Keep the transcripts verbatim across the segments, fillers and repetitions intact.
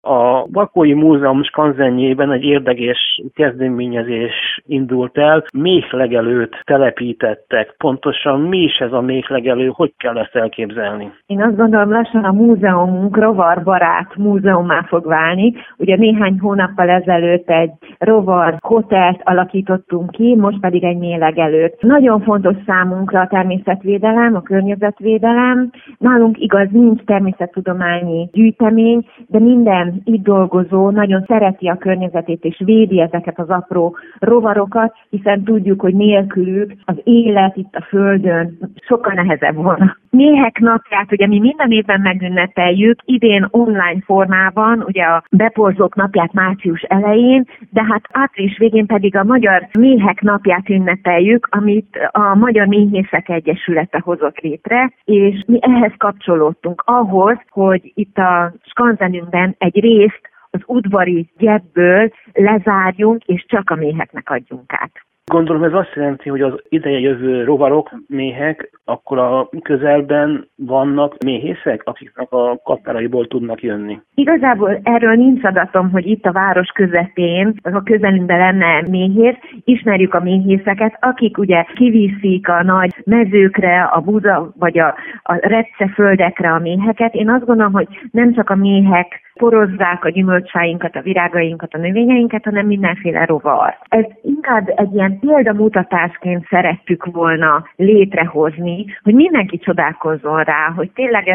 A Bakói Múzeum skanzenjében egy érdekes kezdeményezés indult el. Méhlegelőt telepítettek. Pontosan mi is ez a méhlegelő, hogy kell ezt elképzelni? Én azt gondolom, lassan a múzeumunk rovarbarát múzeummá fog válni. Ugye néhány hónappal ezelőtt egy rovar hotelt alakítottunk ki, most pedig egy méhlegelőt. Nagyon fontos számunkra a természetvédelem, a környezetvédelem. Nálunk igaz, nincs természettudományi gyűjtemény, de minden itt dolgozó nagyon szereti a környezetét és védi ezeket az apró rovarokat, hiszen tudjuk, hogy nélkülük az élet itt a Földön sokkal nehezebb volna. Méhek napját ugye mi minden évben megünnepeljük, idén online formában, ugye a beporzók napját március elején, de hát április végén pedig a Magyar Méhek napját ünnepeljük, amit a Magyar Méhészek Egyesülete hozott létre, és mi ehhez kapcsolódtunk ahhoz, hogy itt a skanzenünkben egy részt az udvari gyebből lezárjunk, és csak a méheknek adjunk át. Gondolom ez azt jelenti, hogy az ideje jövő rovarok, méhek, akkor a közelben vannak méhészek, akiknek a kaptáraiból tudnak jönni? Igazából erről nincs adatom, hogy itt a város közepén, a közelünkben lenne méhész. Ismerjük a méhészeket, akik ugye kiviszik a nagy mezőkre, a buza vagy a, a repceföldekre a méheket. Én azt gondolom, hogy nem csak a méhek porozzák a gyümölcsfáinkat, a virágainkat, a növényeinket, hanem mindenféle rovar. Ez inkább egy ilyen példamutatásként szerettük volna létrehozni, hogy mindenki csodálkozzon rá, hogy tényleg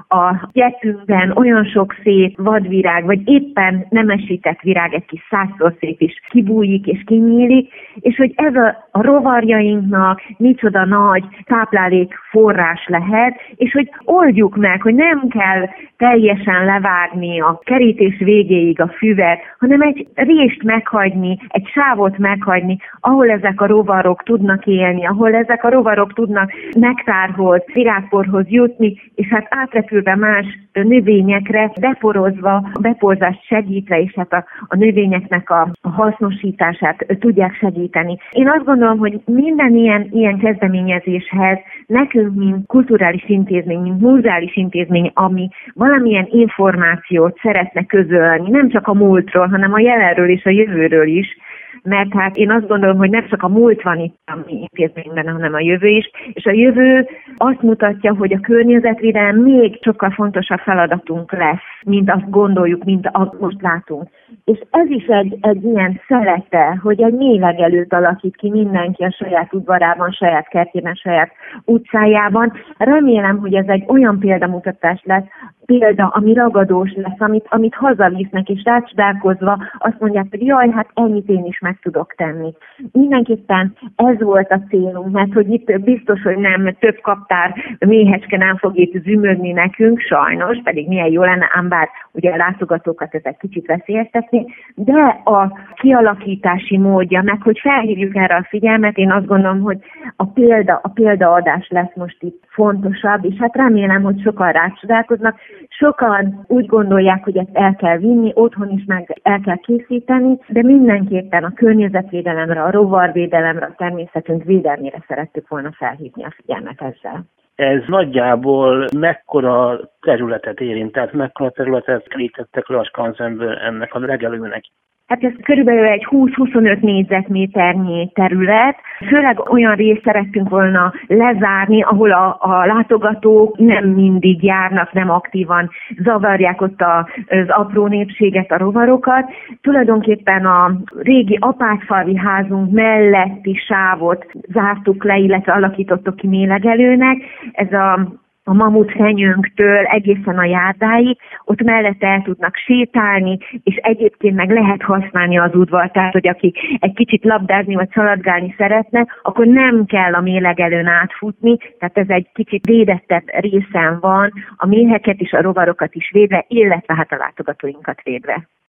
a gyeppünkben olyan sok szép vadvirág, vagy éppen nemesített virág, egy kis százszor szép is kibújik és kinyílik, és hogy ez a, a rovarjainknak micsoda nagy táplálék forrás lehet, és hogy oldjuk meg, hogy nem kell teljesen levágni a kerítés végéig a füvet, hanem egy rést meghagyni, egy sávot meghagyni, ahol ezek a rovarok tudnak élni, ahol ezek a rovarok tudnak nektárhoz, virágporhoz jutni, és hát átrepülve más növényekre, beporozva, beporzást segítve, és hát a, a növényeknek a, a hasznosítását tudják segíteni. Én azt gondolom, hogy minden ilyen, ilyen kezdeményezéshez nekünk, mint kulturális intézmény, mint múzeális intézmény, ami valamilyen információt szeretne közölni, nem csak a múltról, hanem a jelenről és a jövőről is, mert hát én azt gondolom, hogy nem csak a múlt van itt a mi intézményben, hanem a jövő is, és a jövő azt mutatja, hogy a környezetvédelem még sokkal fontosabb feladatunk lesz, mint azt gondoljuk, mint azt most látunk. És ez is egy, egy ilyen szelete, hogy egy méhlegelőt alakít ki mindenki a saját udvarában, saját kertjében, saját utcájában. Remélem, hogy ez egy olyan példamutatás lesz, példa, ami ragadós lesz, amit, amit hazavisznek, és rácsodálkozva azt mondják, hogy jaj, hát ennyit én is meg tudok tenni. Mindenképpen ez volt a célunk, mert hogy itt biztos, hogy nem több kaptár méhecske nem fog itt zümögni nekünk, sajnos, pedig milyen jó lenne, ám bár ugye a látogatókat ez egy kicsit veszélyeztetni, de a kialakítási módja, meg hogy felhívjuk erre a figyelmet, én azt gondolom, hogy a példa, a példaadás lesz most itt fontosabb, és hát remélem, hogy sokan rácsodálkoznak. Sokan úgy gondolják, hogy ezt el kell vinni, otthon is meg el kell készíteni, de mindenképpen a környezetvédelemre, a rovarvédelemre, a természetünk védelmére szerettük volna felhívni a figyelmet ezzel. Ez nagyjából mekkora területet érint, tehát mekkora területet kerítettek le a skanzenből ennek a legelőnek? Hát ez körülbelül egy húsz-huszonöt négyzetméternyi terület. Főleg olyan részt szerettünk volna lezárni, ahol a, a látogatók nem mindig járnak, nem aktívan zavarják ott a, az apró népséget, a rovarokat. Tulajdonképpen a régi apátfalvi házunk melletti sávot zártuk le, illetve alakítottuk ki méhlegelőnek. Ez a a mamutfenyőnktől egészen a járdáig, ott mellette el tudnak sétálni, és egyébként meg lehet használni az udvart, tehát hogy aki egy kicsit labdázni vagy szaladgálni szeretne, akkor nem kell a méhlegelőn átfutni, tehát ez egy kicsit védettebb részen van, a méheket és a rovarokat is védve, illetve hát a látogatóinkat védve.